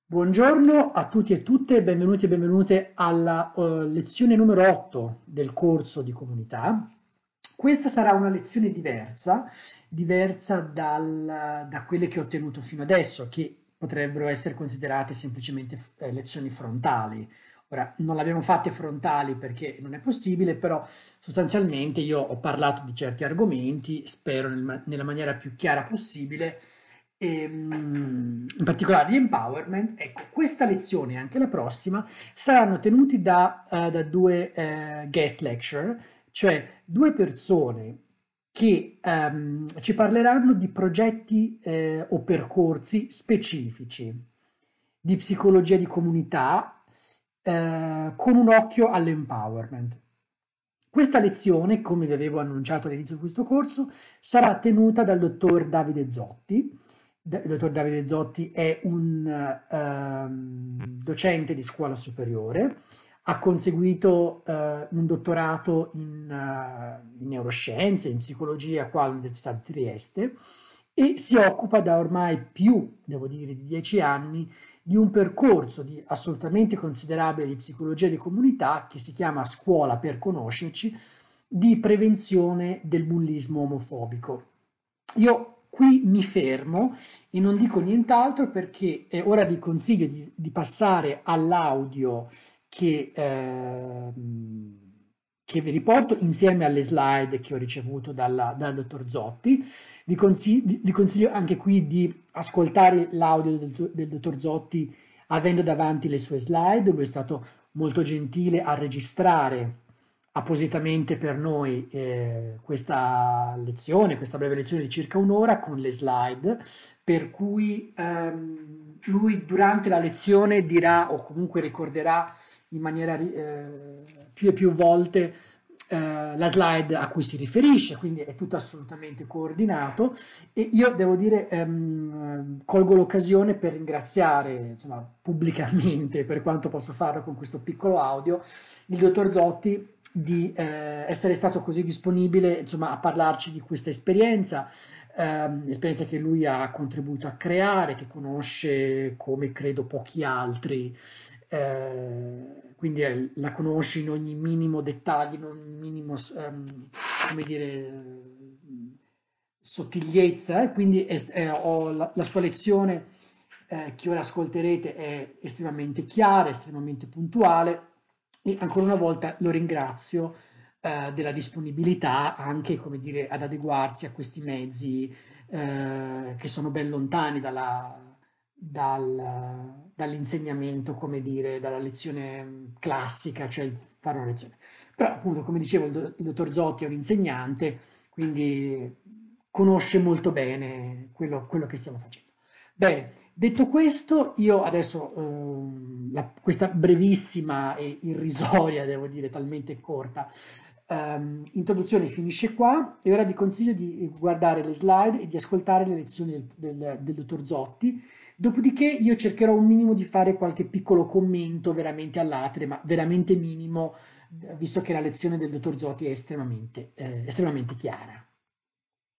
Buongiorno a tutti e tutte, benvenuti e benvenute alla lezione numero 8 del corso di comunità. Questa sarà una lezione diversa da quelle che ho tenuto fino adesso, che potrebbero essere considerate semplicemente lezioni frontali. Ora, non le abbiamo fatte frontali perché non è possibile, però sostanzialmente io ho parlato di certi argomenti, spero nella maniera più chiara possibile, in particolare di empowerment. Ecco, questa lezione e anche la prossima saranno tenuti da due guest lecturer, cioè due persone che ci parleranno di progetti o percorsi specifici di psicologia di comunità con un occhio all'empowerment. Questa lezione, come vi avevo annunciato all'inizio di questo corso, sarà tenuta dal dottor Davide Zotti. Il dottor Davide Zotti è un docente di scuola superiore, ha conseguito un dottorato in neuroscienze, in psicologia qua all'Università di Trieste e si occupa da ormai più, devo dire, di 10 anni di un percorso assolutamente considerabile di psicologia di comunità che si chiama Scuola per conoscerci, di prevenzione del bullismo omofobico. Io qui mi fermo e non dico nient'altro perché ora vi consiglio di passare all'audio che, che vi riporto insieme alle slide che ho ricevuto dal dottor Zotti. Vi consiglio anche qui di ascoltare l'audio del dottor Zotti avendo davanti le sue slide. Lui è stato molto gentile a registrare appositamente per noi questa breve lezione di circa un'ora con le slide, per cui lui durante la lezione dirà o comunque ricorderà in maniera più e più volte la slide a cui si riferisce, quindi è tutto assolutamente coordinato e io devo dire colgo l'occasione per ringraziare insomma, pubblicamente, per quanto posso farlo con questo piccolo audio, il dottor Zotti di essere stato così disponibile insomma, a parlarci di questa esperienza, esperienza che lui ha contribuito a creare, che conosce come credo pochi altri, quindi la conosce in ogni minimo dettaglio, in ogni minimo, come dire, sottigliezza, e quindi la sua lezione che ora ascolterete è estremamente chiara, estremamente puntuale e ancora una volta lo ringrazio della disponibilità anche, come dire, ad adeguarsi a questi mezzi che sono ben lontani dall'insegnamento, come dire, dalla lezione classica, cioè fare una lezione. Però appunto, come dicevo, il dottor Zotti è un insegnante, quindi conosce molto bene quello che stiamo facendo. Bene, detto questo, io adesso questa brevissima e irrisoria, devo dire, talmente corta, introduzione finisce qua e ora vi consiglio di guardare le slide e di ascoltare le lezioni del dottor Zotti. Dopodiché io cercherò un minimo di fare qualche piccolo commento veramente all'atre, ma veramente minimo, visto che la lezione del dottor Zotti è estremamente chiara.